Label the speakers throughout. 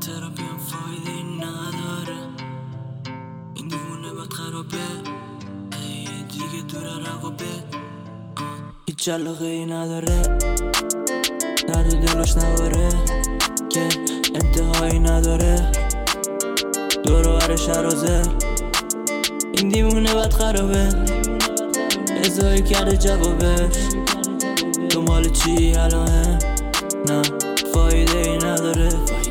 Speaker 1: تراپی هم فایده نداره، این دیوونه بد خرابه. ای دیگه دور رقابه، هیچ علاقه ای نداره، درد دلش نباره که انتهایی نداره. دور و بر شرازه، این دیوونه بد خرابه. ازایی کرده جوابش، تو مال چی الانه؟ نه فایده ای نداره.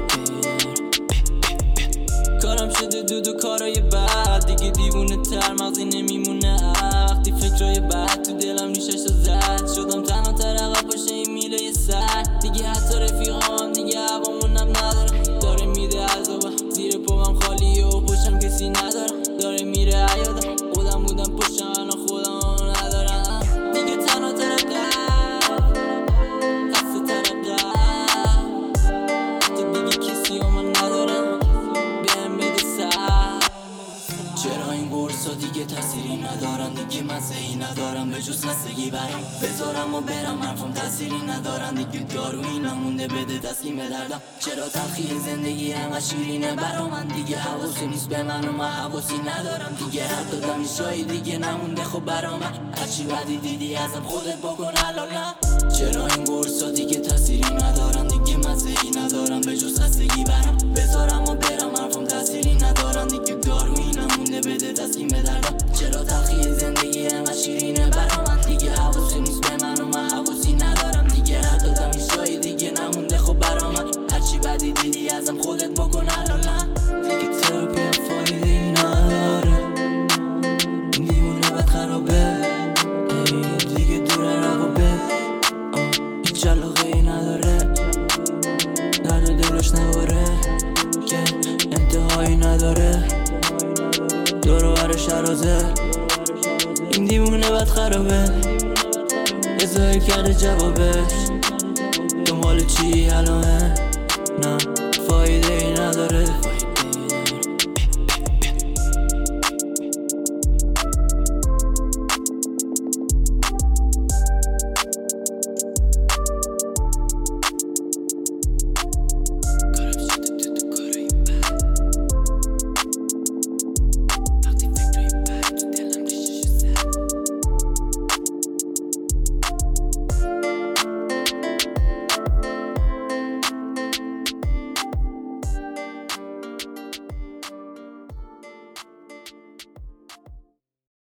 Speaker 1: کارم شده دود و کارای بد، دیگه دیوونه تر مغزی نمیمونه. وقتی فکرای بد تو دلم نیشش زد، شدم تنها تر عقب پاشه این میله سر. دیگه حتی رفیقام دیگه هوامونم نداره، داره میده عذابم زیر پاهم خالیه و پشتم کسی ندارم. داره میره عیادم، خودم بودم پشتم الان خودم ندارم. دیگه تنها تر عقب، خسته تر عقب، حتی دیگه کسی و من ندارم بهم بده سر. چرا این قرصا دیگه تأثیری ندارن، دیگه مزه‌ای ندارم به جز خستگی برام. بذارم و برم حرفم تأثیری ندارن، دیگه دارویی نمونده بده تسکین به دردم. چرا تلخی زندگی همه شیرینه برا من، دیگه حواسی نیست به من و من حواسی ندارم. دیگه هر دادم این شایی دیگه نمونده خب برا من، هرچی بدی دیدی ازم خودت بکن حلالم. چرا این قرصا دیگه تأثیری ندارن، دیگه مزه‌ای ندارم به جز خستگی برام. بذارم و برم حرفم تأثیری ندارن، دیگه دارویی نمونده بده تسکین به دردم. چرا تلخی زندگی همه شیرینه برا من، دیگه حواسی نیست به من و من حواسی ندارم. دیگه هر دادم این شایی دیگه نمونده خب برا من، هرچی بدی دیدی ازم خودت بکن حلالم. دیگه تراپی هم فایده ای نداره، این دیوونه بد خرابه. ای دیگه دور رقابه، هیچ علاقه ای نداره، درد دلش نباره که انتهایی نداره. دور و بر شرازه، این دیوونه بد خرابه. ازایی کرده جوابش، تو مال چی الانه؟ نه